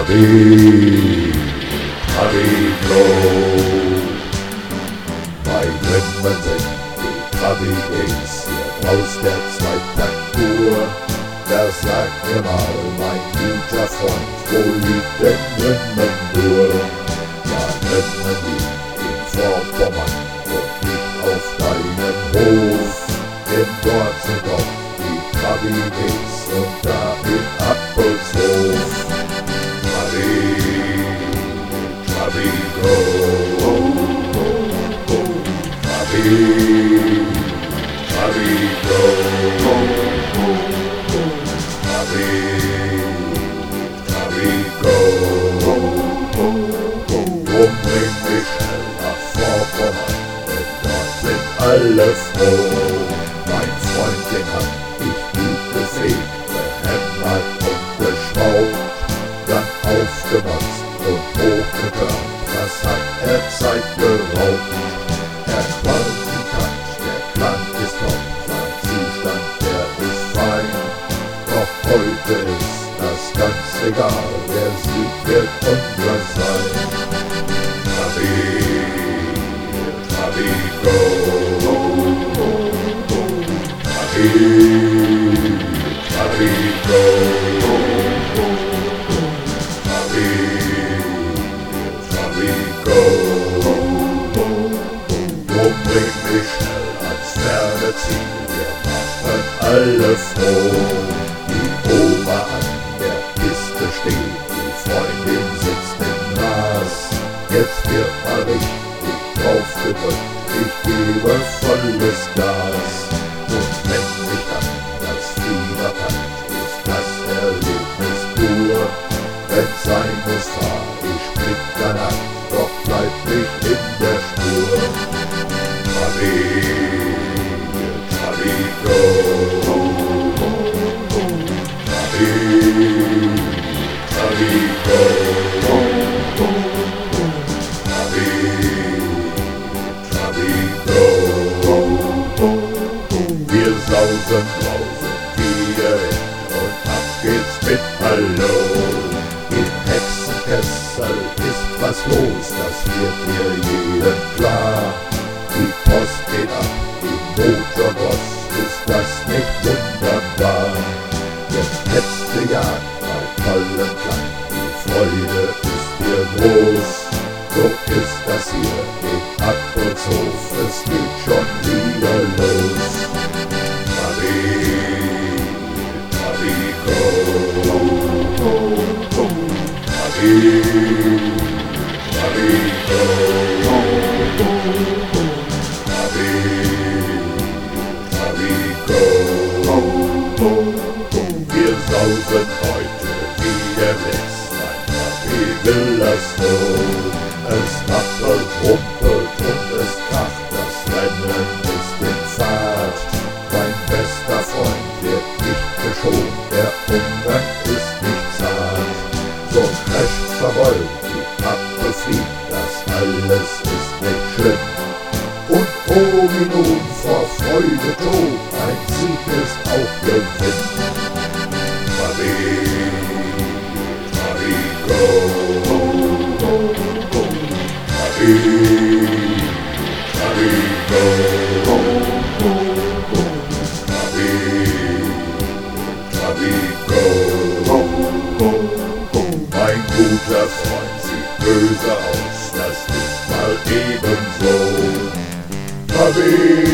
Trabi-Klo. Bei Grimmen sind die Trabi-Gays hier aus der Zweitakt-Tour. Da sagt mir mal mein guter Freund, wo liegt denn Grimmen nur? Ja, Grimmen liegt in Vorpommern und liegt auf deinem Hof. Denn dort sind doch die Trabi-Gays und da in Appelshof. Trabi-Klo. Trabi-Klo. Trabi-Klo. Umbring mich schnell nach Vorpommern, denn dort sind alle froh. Mein Freund, den hab ich gut befegt, behämmert und beschraubt, dann aufgemotzt und hochgetürmt, was hat er Zeit geraubt? Er qualifiziert, der Klang ist top, sein Zustand, der ist fein. Doch heute ist das ganz egal, der Sieg wird unser sein. Trabi-Klo. Trabi-Klo. Trabi-Klo. Umbring mich schnell ans ferne Ziel, wir machen alle froh. Die Oma an der Piste steht, die Freundin sitzt im Gras. Jetzt wird mal richtig drauf gedrückt, ich gebe volles Gas. Und wenn mich dann das Fieber packt, ist das Erlebnis pur. Wenn's sein muss, fahr ich splitternackt, doch bleib ich in der Spur. Trabi-Klo. Trabi-Klo. Trabi-Klo. Wir sausen wie der Wind und ab geht's mit Hallo. Im Hexenkessel ist was los, das wird mir jedem klar. Die Post geht ab, im Motorboss, ist das nicht wunderbar? Jetzt letzte Jagd bei tollem Klang, die Freude ist hier groß. So ist das hier in Appelshof, es geht schon wieder los. Trabi-Klo. Trabi-Klo. Trabi-Klo. Wir sausen heute wie der Blitz, mein Trabi will das so. Es rappelt, rumpelt und es kracht, das Rennen ist in Fahrt. Mein bester Freund wird nicht geschont, der Umgang ist nicht zart. So crasht, verrollt, die Pappe fliegt, das alles ist nicht schlimm. Und oh, wie nun vor Freude tot, ein Sieg ist auch Gewinn. Trabi-Klo. Trabi-Klo. Trabi-Klo. Mein guter Freund sieht böse aus, das ist mal ebenso. Trabi